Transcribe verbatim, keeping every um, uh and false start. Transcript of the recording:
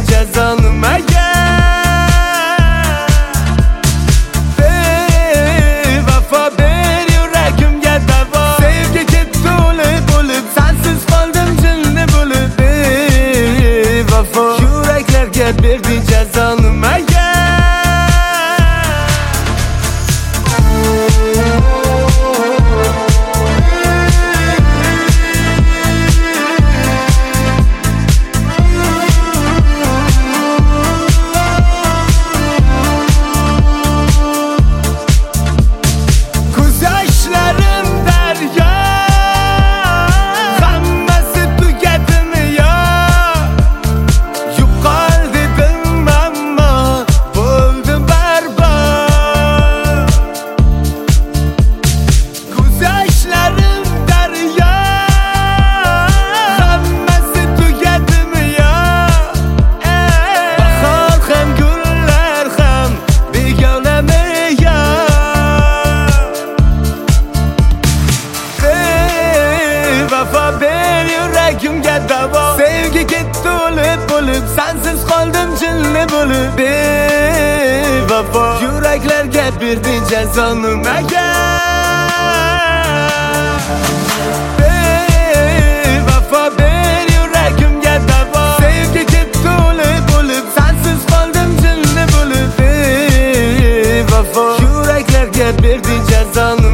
cezanı meğer. Bevafa bir yüreğimge deva, sevgi gitti olup olup sensiz kaldım cinni bulup. Bevafa yüreklerge verdi cezanı meğer. Yüreğimge deva, sevgi gitti olup olup sensiz kaldım cinni bulup. Bevafa yüreklerge verdi cezanı meğer. Bevafa bir yüreğimge deva, sevgi gitti olup olup sensiz kaldım cinni bulup. Bevafa yüreklerge verdi cezanı